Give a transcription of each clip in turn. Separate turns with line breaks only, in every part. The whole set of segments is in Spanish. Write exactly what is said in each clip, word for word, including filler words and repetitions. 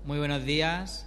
Muy buenos días.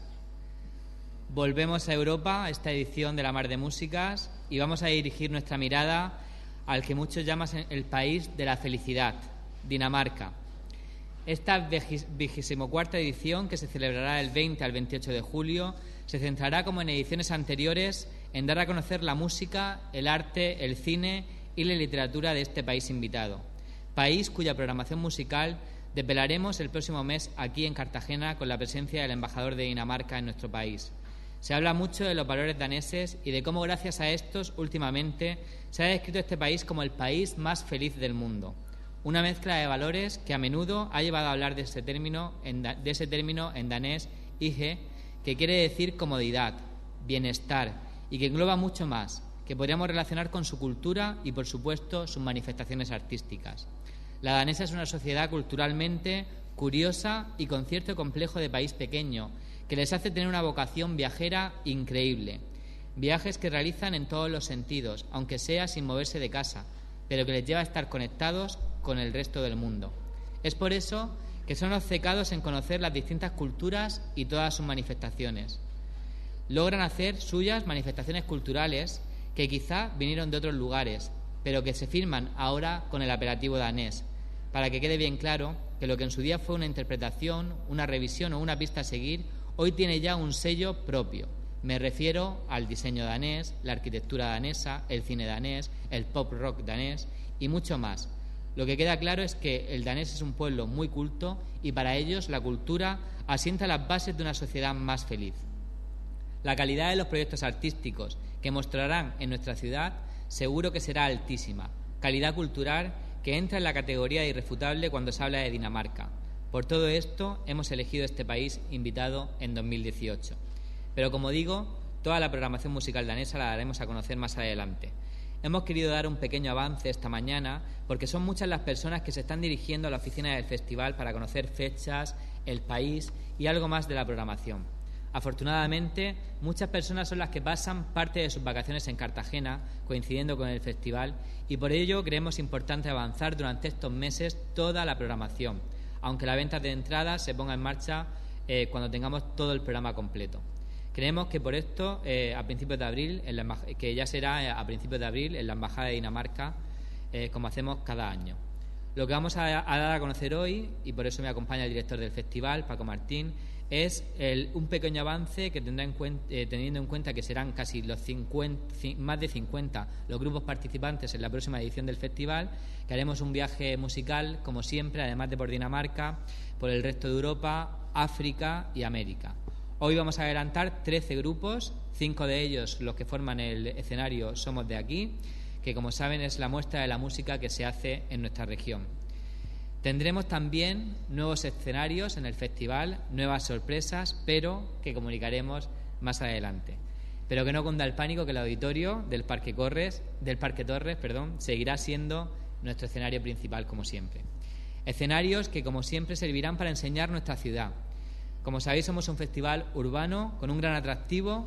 Volvemos a Europa, a esta edición de La Mar de Músicas, y vamos a dirigir nuestra mirada al que muchos llaman el país de la felicidad, Dinamarca. Esta vigésimo cuarta edición, que se celebrará del veinte al veintiocho de julio, se centrará, como en ediciones anteriores, en dar a conocer la música, el arte, el cine y la literatura de este país invitado. País cuya programación musical desvelaremos el próximo mes aquí en Cartagena con la presencia del embajador de Dinamarca en nuestro país. Se habla mucho de los valores daneses y de cómo gracias a estos últimamente se ha descrito este país como el país más feliz del mundo. Una mezcla de valores que a menudo ha llevado a hablar de ese término en, de ese término en danés hygge, que quiere decir comodidad, bienestar y que engloba mucho más, que podríamos relacionar con su cultura y, por supuesto, sus manifestaciones artísticas. La danesa es una sociedad culturalmente curiosa y con cierto complejo de país pequeño, que les hace tener una vocación viajera increíble. Viajes que realizan en todos los sentidos, aunque sea sin moverse de casa, pero que les lleva a estar conectados con el resto del mundo. Es por eso que son obcecados en conocer las distintas culturas y todas sus manifestaciones. Logran hacer suyas manifestaciones culturales que quizá vinieron de otros lugares, pero que se firman ahora con el apelativo danés, para que quede bien claro que lo que en su día fue una interpretación, una revisión o una pista a seguir, hoy tiene ya un sello propio. Me refiero al diseño danés, la arquitectura danesa, el cine danés, el pop rock danés y mucho más. Lo que queda claro es que el danés es un pueblo muy culto y para ellos la cultura asienta las bases de una sociedad más feliz. La calidad de los proyectos artísticos que mostrarán en nuestra ciudad seguro que será altísima, calidad cultural que entra en la categoría de irrefutable cuando se habla de Dinamarca. Por todo esto hemos elegido este país invitado en dos mil dieciocho. Pero como digo, toda la programación musical danesa la daremos a conocer más adelante. Hemos querido dar un pequeño avance esta mañana porque son muchas las personas que se están dirigiendo a la oficina del festival para conocer fechas, el país y algo más de la programación. Afortunadamente, muchas personas son las que pasan parte de sus vacaciones en Cartagena, coincidiendo con el festival, y por ello creemos importante avanzar durante estos meses toda la programación, aunque la venta de entradas se ponga en marcha eh, cuando tengamos todo el programa completo. Creemos que por esto, eh, a principios de abril, en la, que ya será a principios de abril en la Embajada de Dinamarca, eh, como hacemos cada año. Lo que vamos a, a dar a conocer hoy, y por eso me acompaña el director del festival, Paco Martín, es el, un pequeño avance que tendrá en cuenta, eh, teniendo en cuenta que serán casi los cincuenta, más de cincuenta los grupos participantes en la próxima edición del festival, que haremos un viaje musical, como siempre, además de por Dinamarca, por el resto de Europa, África y América. Hoy vamos a adelantar trece grupos, cinco de ellos, los que forman el escenario, somos de aquí, que como saben es la muestra de la música que se hace en nuestra región. Tendremos también nuevos escenarios en el festival, nuevas sorpresas, pero que comunicaremos más adelante. Pero que no cunda el pánico, que el auditorio del Parque Corres, del Parque Torres, perdón, seguirá siendo nuestro escenario principal como siempre. Escenarios que como siempre servirán para enseñar nuestra ciudad. Como sabéis, somos un festival urbano con un gran atractivo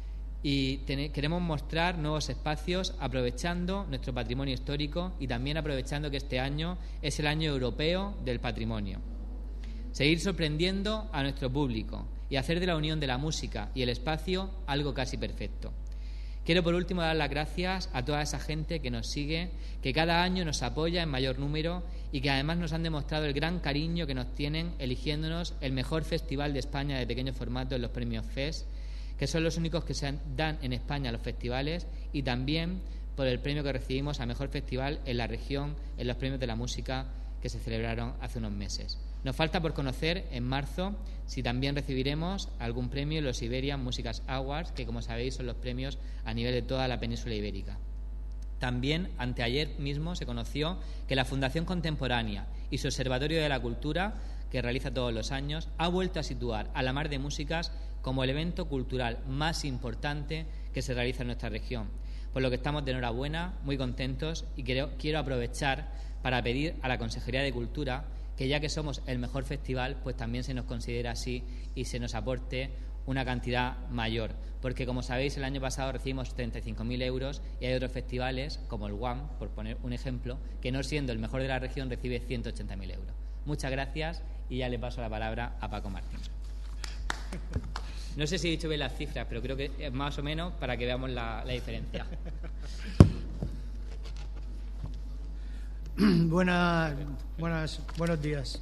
y ten- queremos mostrar nuevos espacios aprovechando nuestro patrimonio histórico y también aprovechando que este año es el año europeo del patrimonio. Seguir sorprendiendo a nuestro público y hacer de la unión de la música y el espacio algo casi perfecto. Quiero por último dar las gracias a toda esa gente que nos sigue, que cada año nos apoya en mayor número y que además nos han demostrado el gran cariño que nos tienen eligiéndonos el mejor festival de España de pequeño formato en los premios F E S, que son los únicos que se dan en España a los festivales, y también por el premio que recibimos a Mejor Festival en la región en los premios de la música que se celebraron hace unos meses. Nos falta por conocer en marzo si también recibiremos algún premio en los Iberian Music Awards, que como sabéis son los premios a nivel de toda la península ibérica. También, anteayer mismo, se conoció que la Fundación Contemporánea y su Observatorio de la Cultura, que realiza todos los años, ha vuelto a situar a la Mar de Músicas como el evento cultural más importante que se realiza en nuestra región, por lo que estamos de enhorabuena, muy contentos, y quiero, quiero aprovechar para pedir a la Consejería de Cultura que, ya que somos el mejor festival, pues también se nos considere así y se nos aporte una cantidad mayor, porque como sabéis el año pasado recibimos treinta y cinco mil euros y hay otros festivales como el One, por poner un ejemplo, que no siendo el mejor de la región recibe ciento ochenta mil euros. Muchas gracias y ya le paso la palabra a Paco Martín. No sé si he dicho bien las cifras, pero creo que es más o menos para que veamos la, la diferencia.
Buenas, buenas, buenos días.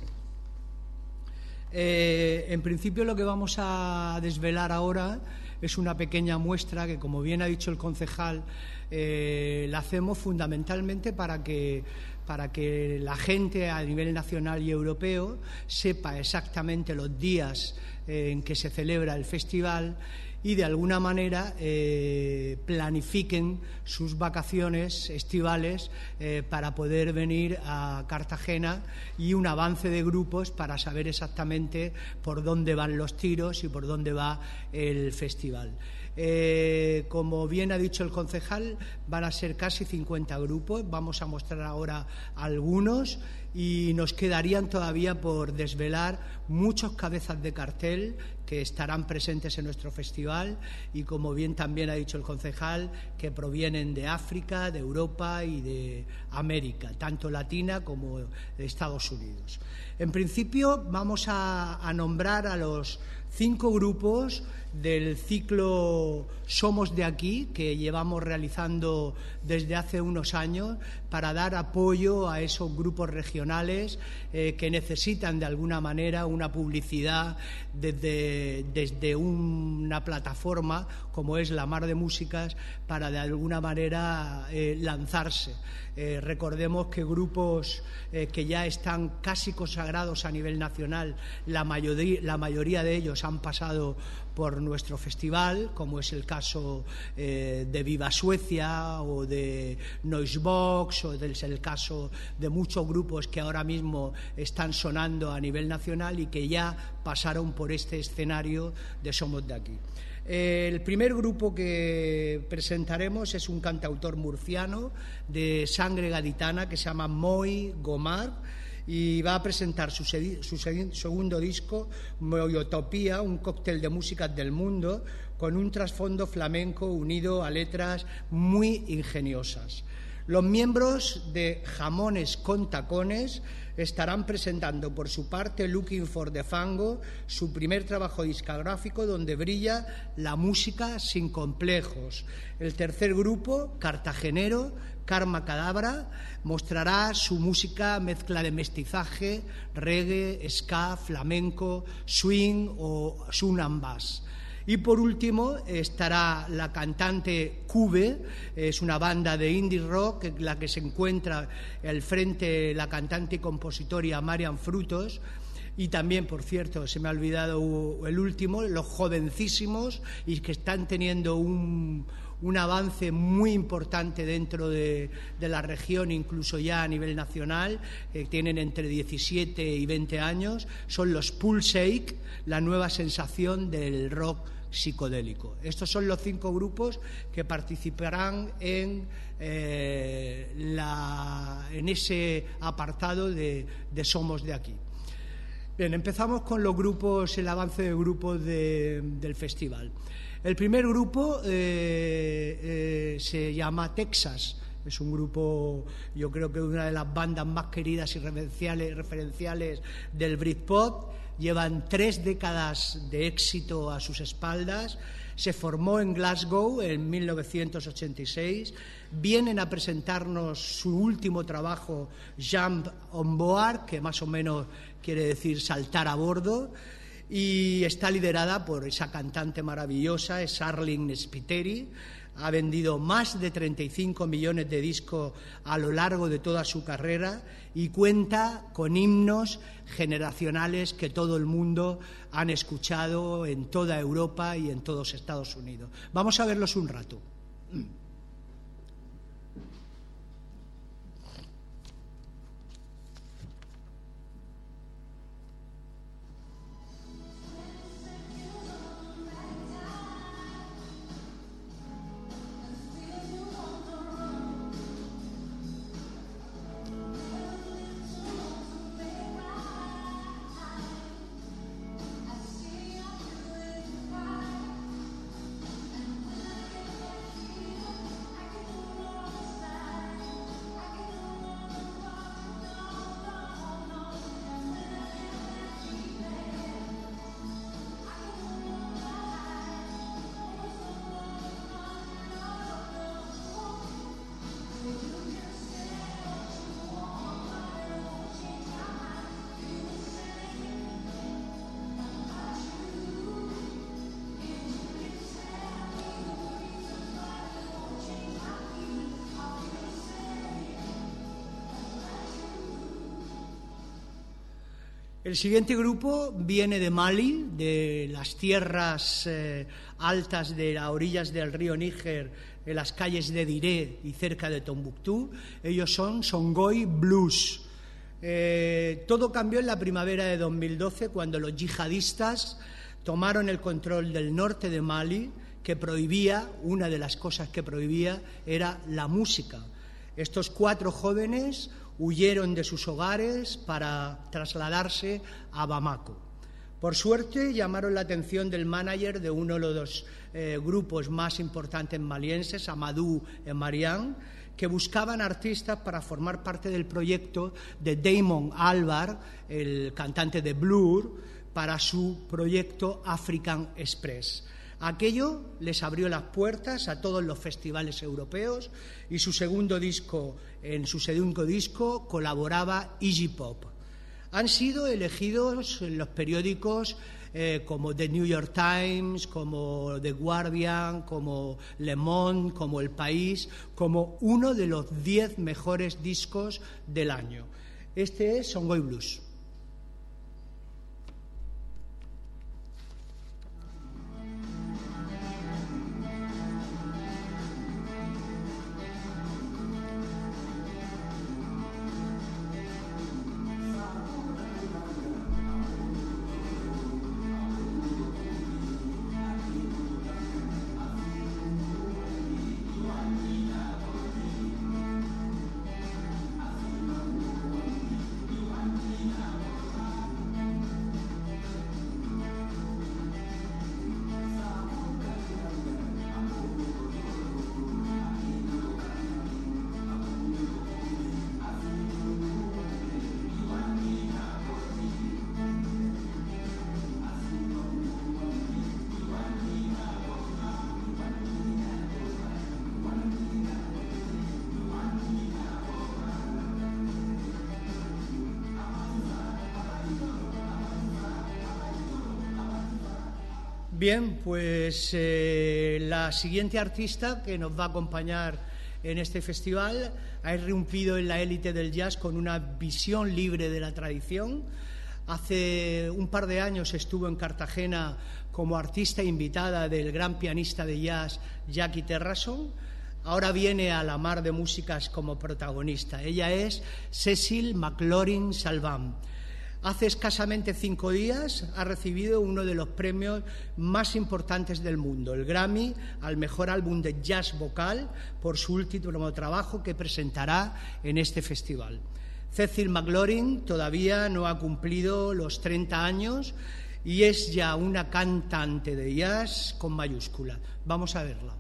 Eh, en principio lo que vamos a desvelar ahora es una pequeña muestra que, como bien ha dicho el concejal, eh, la hacemos fundamentalmente para que, para que la gente a nivel nacional y europeo sepa exactamente los días eh, en que se celebra el festival y de alguna manera eh, planifiquen sus vacaciones estivales eh, para poder venir a Cartagena, y un avance de grupos para saber exactamente por dónde van los tiros y por dónde va el festival. Eh, como bien ha dicho el concejal, van a ser casi cincuenta grupos. Vamos a mostrar ahora algunos y nos quedarían todavía por desvelar muchos cabezas de cartel que estarán presentes en nuestro festival y, como bien también ha dicho el concejal, que provienen de África, de Europa y de América, tanto latina como de Estados Unidos. En principio vamos a, a nombrar a los cinco grupos del ciclo Somos de Aquí, que llevamos realizando desde hace unos años para dar apoyo a esos grupos regionales eh, que necesitan de alguna manera una publicidad desde, desde una plataforma como es La Mar de Músicas para de alguna manera eh, lanzarse. Eh, recordemos que grupos eh, que ya están casi consagrados a nivel nacional, la mayoría, la mayoría de ellos han pasado por nuestro festival, como es el caso eh, de Viva Suecia o de Noisebox, o es el caso de muchos grupos que ahora mismo están sonando a nivel nacional y que ya pasaron por este escenario de Somos de Aquí. El primer grupo que presentaremos es un cantautor murciano de sangre gaditana que se llama Moi Gomar, y va a presentar su, su segundo disco, Moiotopía, un cóctel de músicas del mundo con un trasfondo flamenco unido a letras muy ingeniosas. Los miembros de Jamones con Tacones estarán presentando por su parte Looking for the Fango, su primer trabajo discográfico donde brilla la música sin complejos. El tercer grupo, cartagenero, Karma Cadabra, mostrará su música mezcla de mestizaje, reggae, ska, flamenco, swing o Sunan Bass. Y por último estará la cantante Cube, es una banda de indie rock en la que se encuentra al frente la cantante y compositora Marian Frutos. Y también, por cierto, se me ha olvidado el último, los jovencísimos, y que están teniendo un, un avance muy importante dentro de, de la región, incluso ya a nivel nacional, eh, tienen entre diecisiete y veinte años, son los Pulsake, la nueva sensación del rock psicodélico. Estos son los cinco grupos que participarán en, eh, la, en ese apartado de, de Somos de Aquí. Bien, empezamos con los grupos, el avance de grupos de, del festival. El primer grupo eh, eh, se llama Texas. Es un grupo, yo creo que una de las bandas más queridas y referenciales, referenciales del Britpop. Llevan tres décadas de éxito a sus espaldas. Se formó en Glasgow en mil novecientos ochenta y seis. Vienen a presentarnos su último trabajo, Jump on Board, que más o menos quiere decir saltar a bordo, y está liderada por esa cantante maravillosa, es Arlene Spiteri. Ha vendido más de treinta y cinco millones de discos a lo largo de toda su carrera y cuenta con himnos generacionales que todo el mundo han escuchado en toda Europa y en todos Estados Unidos. Vamos a verlos un rato. El siguiente grupo viene de Mali, de las tierras eh, altas de las orillas del río Níger, en las calles de Diré y cerca de Tombuctú. Ellos son Songhai Blues. Eh, todo cambió en la primavera de dos mil doce, cuando los yihadistas tomaron el control del norte de Mali, que prohibía, una de las cosas que prohibía era la música. Estos cuatro jóvenes huyeron de sus hogares para trasladarse a Bamako. Por suerte, llamaron la atención del manager de uno de los eh, grupos más importantes malienses, Amadou et Mariam, que buscaban artistas para formar parte del proyecto de Damon Albarn, el cantante de Blur, para su proyecto African Express. Aquello les abrió las puertas a todos los festivales europeos y su segundo disco, en su segundo disco colaboraba Iggy Pop. Han sido elegidos en los periódicos eh, como The New York Times, como The Guardian, como Le Monde, como El País, como uno de los diez mejores discos del año. Este es Songhai Blues. Bien, pues eh, la siguiente artista que nos va a acompañar en este festival ha irrumpido en la élite del jazz con una visión libre de la tradición. Hace un par de años estuvo en Cartagena como artista invitada del gran pianista de jazz Jackie Terrasson. Ahora viene a la Mar de Músicas como protagonista. Ella es Cecil McLaurin Salvant. Hace escasamente cinco días ha recibido uno de los premios más importantes del mundo, el Grammy al mejor álbum de jazz vocal, por su último trabajo que presentará en este festival. Cecil McLaurin todavía no ha cumplido los treinta años y es ya una cantante de jazz con mayúscula. Vamos a verla.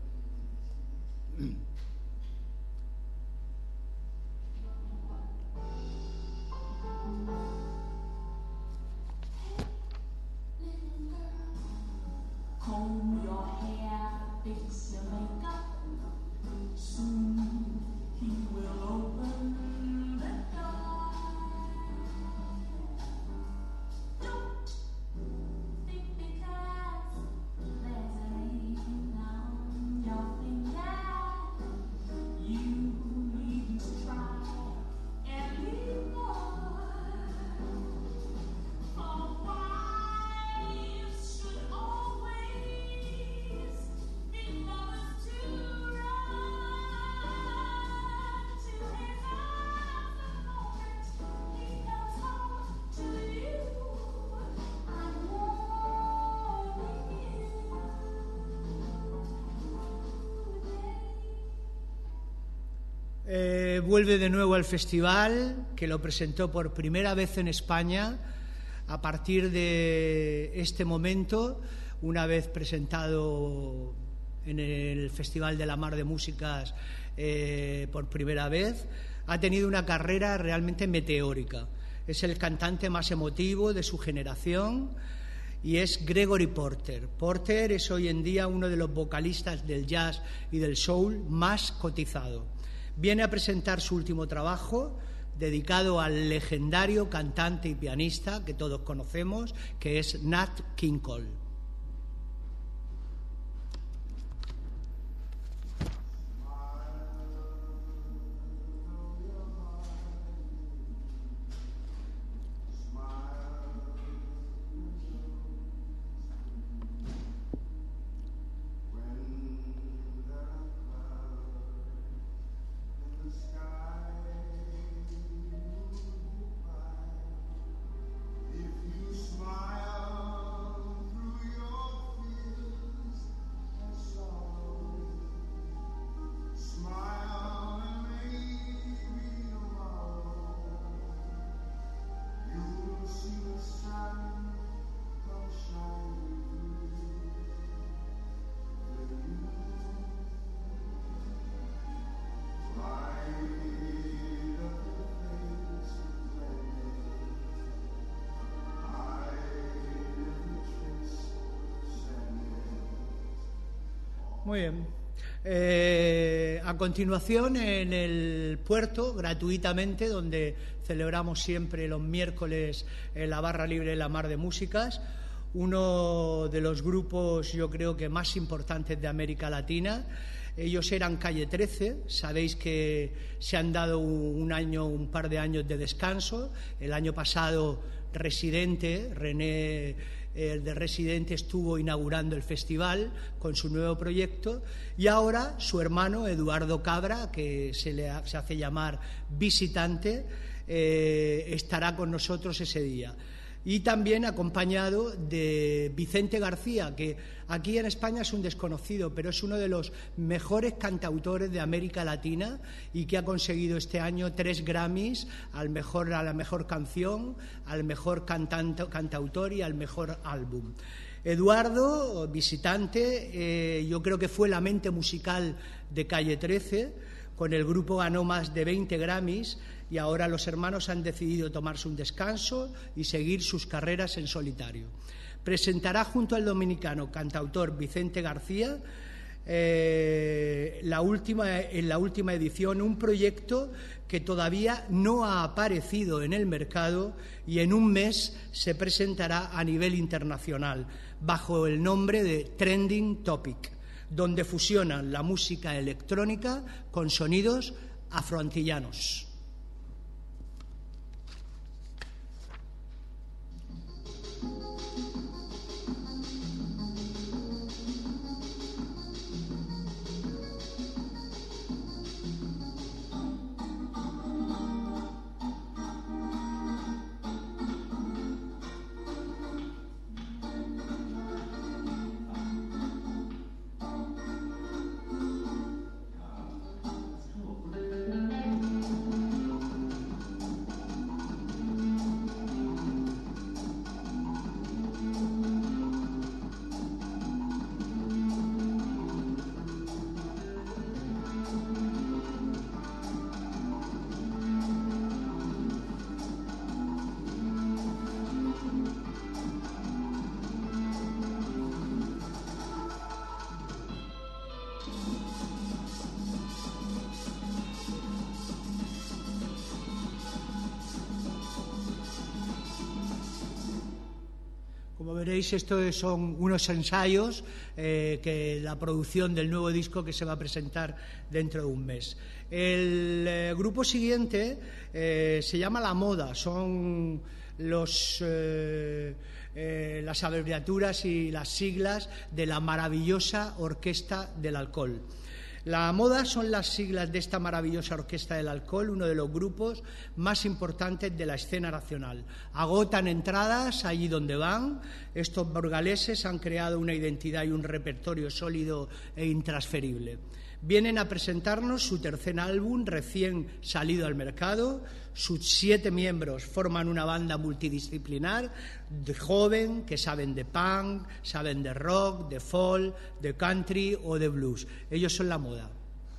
Comb your hair, fix your makeup. Soon he will open the door. Don't think because there's a ring on your finger, you needn't try anymore. For wives should always be lovers to run to his arms the moment he comes home to you. I'm warning you today.
Eh, vuelve de nuevo al festival, que lo presentó por primera vez en España. A partir de este momento, una vez presentado en el Festival de la Mar de Músicas eh, por primera vez, ha tenido una carrera realmente meteórica. Es el cantante más emotivo de su generación y es Gregory Porter. Porter es hoy en día uno de los vocalistas del jazz y del soul más cotizado. Viene a presentar su último trabajo, dedicado al legendario cantante y pianista que todos conocemos, que es Nat King Cole.
Smile.
Muy bien. Eh, a continuación, en el puerto, gratuitamente, donde celebramos siempre los miércoles en la barra libre de la Mar de Músicas, uno de los grupos, yo creo que más importantes de América Latina. Ellos eran Calle trece, sabéis que se han dado un año, un par de años de descanso. El año pasado, Residente, René, el de Residente, estuvo inaugurando el festival con su nuevo proyecto, y ahora su hermano Eduardo Cabra, que se le ha, se hace llamar Visitante, eh, estará con nosotros ese día. Y también acompañado de Vicente García, que aquí en España es un desconocido, pero es uno de los mejores cantautores de América Latina y que ha conseguido este año tres Grammys al mejor, a la mejor canción, al mejor cantanto, cantautor y al mejor álbum. Eduardo, Visitante, eh, yo creo que fue la mente musical de Calle trece. Con el grupo ganó más de veinte Grammys y ahora los hermanos han decidido tomarse un descanso y seguir sus carreras en solitario. Presentará junto al dominicano cantautor Vicente García eh, la última, en la última edición un proyecto que todavía no ha aparecido en el mercado y en un mes se presentará a nivel internacional bajo el nombre de Trending Topic, donde fusionan la música electrónica con sonidos afroantillanos. Como veréis, estos son unos ensayos eh, que la producción del nuevo disco que se va a presentar dentro de un mes. El eh, grupo siguiente eh, se llama La Moda, son los, eh, eh, las abreviaturas y las siglas de la maravillosa Orquesta del Alcohol. La Moda son las siglas de esta maravillosa Orquesta del Alcohol, uno de los grupos más importantes de la escena nacional. Agotan entradas allí donde van. Estos burgaleses han creado una identidad y un repertorio sólido e intransferible. Vienen a presentarnos su tercer álbum recién salido al mercado. Sus siete miembros forman una banda multidisciplinar, de joven, que saben de punk, saben de rock, de folk, de country o de blues. Ellos son La Moda.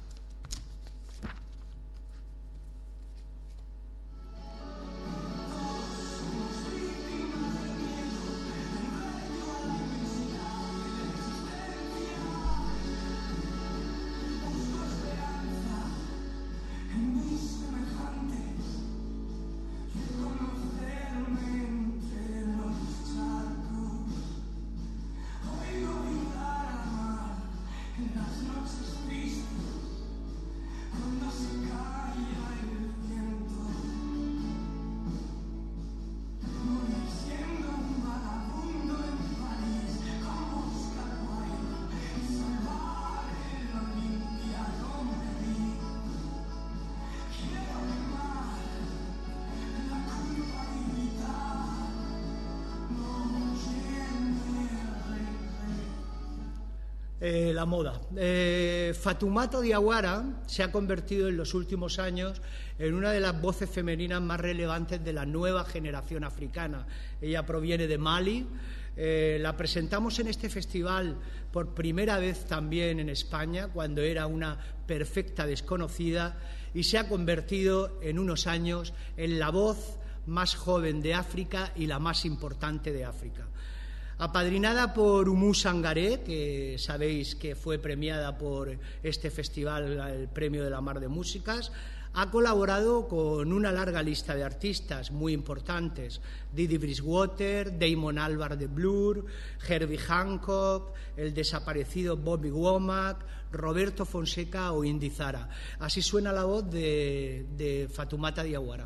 Eh, la moda. Eh, Fatoumata Diawara se ha convertido en los últimos años en una de las voces femeninas más relevantes de la nueva generación africana. Ella proviene de Mali. Eh, la presentamos en este festival por primera vez también en España, cuando era una perfecta desconocida, y se ha convertido en unos años en la voz más joven de África y la más importante de África. Apadrinada por Umu Sangaré, que sabéis que fue premiada por este festival, el Premio de la Mar de Músicas, ha colaborado con una larga lista de artistas muy importantes: Didi Bridgewater, Damon Albarn de Blur, Herbie Hancock, el desaparecido Bobby Womack, Roberto Fonseca o Indy Zara. Así suena la voz de, de Fatoumata Diawara.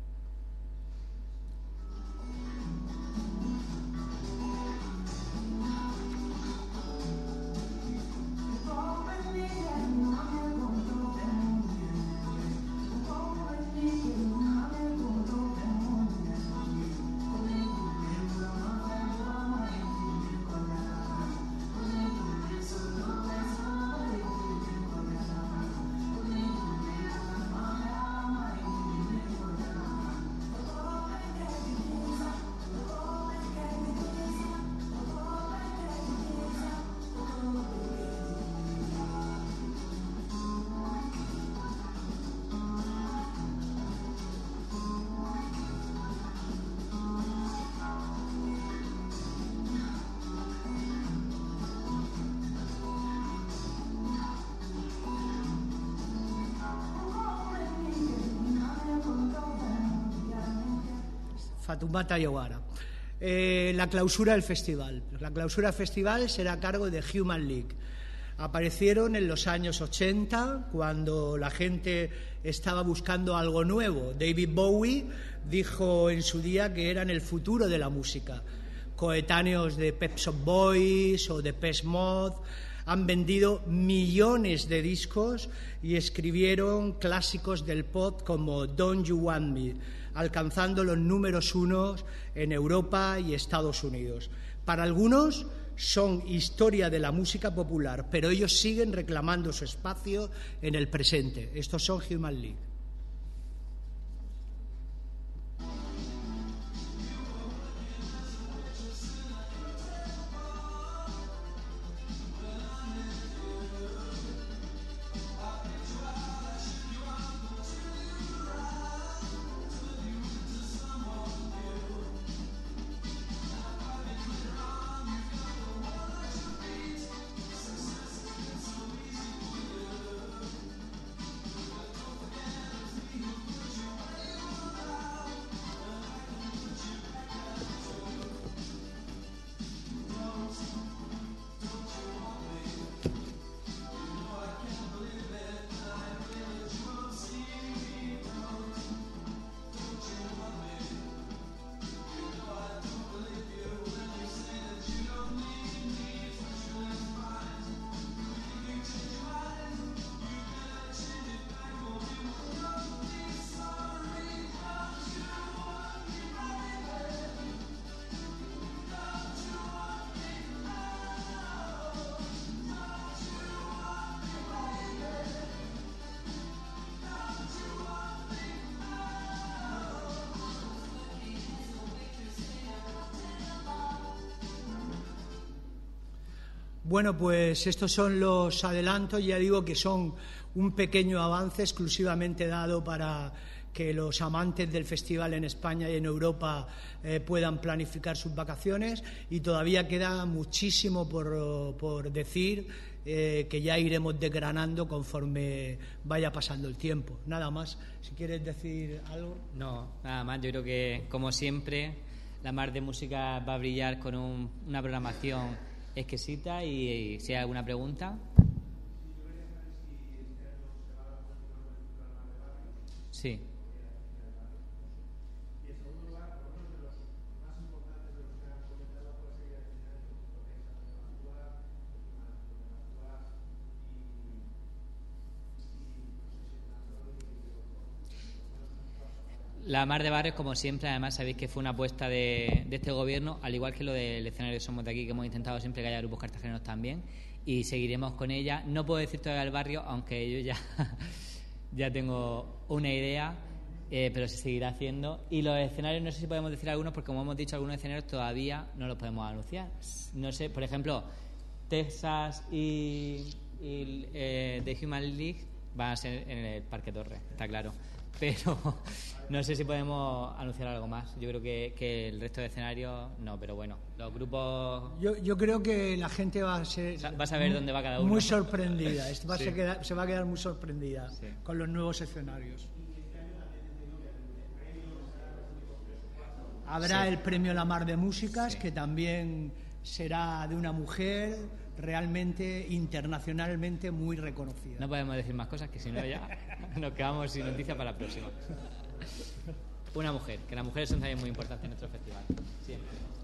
Fatoumata Diawara. Eh, la clausura del festival. La clausura del festival será a cargo de Human League. Aparecieron en los años ochenta, cuando la gente estaba buscando algo nuevo. David Bowie dijo en su día que eran el futuro de la música. Coetáneos de Pet Shop Boys o de Depeche Mode han vendido millones de discos y escribieron clásicos del pop como Don't You Want Me, alcanzando los números unos en Europa y Estados Unidos. Para algunos son historia de la música popular, pero ellos siguen reclamando su espacio en el presente. Estos son Human League. Bueno, pues estos son los adelantos. Ya digo que son un pequeño avance exclusivamente dado para que los amantes del festival en España y en Europa eh, puedan planificar sus vacaciones, y todavía queda muchísimo por, por decir, eh, que ya iremos desgranando conforme vaya pasando el tiempo. Nada más. Si quieres decir algo.
No, nada más. Yo creo que, como siempre, la Mar de Música va a brillar con un, una programación exquisita, y, y si hay alguna pregunta. Sí. La Mar de Barrios, como siempre, además sabéis que fue una apuesta de, de este gobierno, al igual que lo del escenario Somos de Aquí, que hemos intentado siempre que haya grupos cartageneros también, y seguiremos con ella. No puedo decir todavía el barrio, aunque yo ya, ya tengo una idea, eh, pero se seguirá haciendo. Y los escenarios, no sé si podemos decir algunos, porque como hemos dicho, algunos escenarios todavía no los podemos anunciar. No sé, por ejemplo, Texas y, y eh, The Human League van a ser en el Parque Torre, está claro. Pero No sé si podemos anunciar algo más. Yo creo que, que el resto de escenarios no, pero bueno, los grupos...
Yo, yo creo que la gente va a ser...
Va a saber dónde va cada uno.
Muy sorprendida. Esto va a
Sí.
se, queda- se va a quedar muy sorprendida
Sí.
con los nuevos escenarios. Habrá
Sí.
el premio La Mar de Músicas,
Sí.
que también será de una mujer realmente internacionalmente muy reconocida.
No podemos decir más cosas, que si no ya nos quedamos sin noticias para la próxima. Una mujer, que las mujeres son también muy importantes en nuestro festival. Siempre.